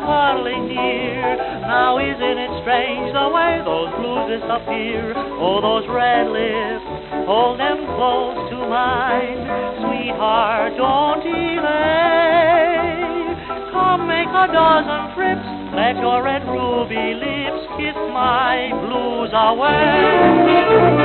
cuddling near. Now isn't it strange the way those blues disappear? Oh, those red lips, hold them close to mine. Sweetheart, don't delay. Come make a dozen trips, let your red ruby lips kiss my blues away.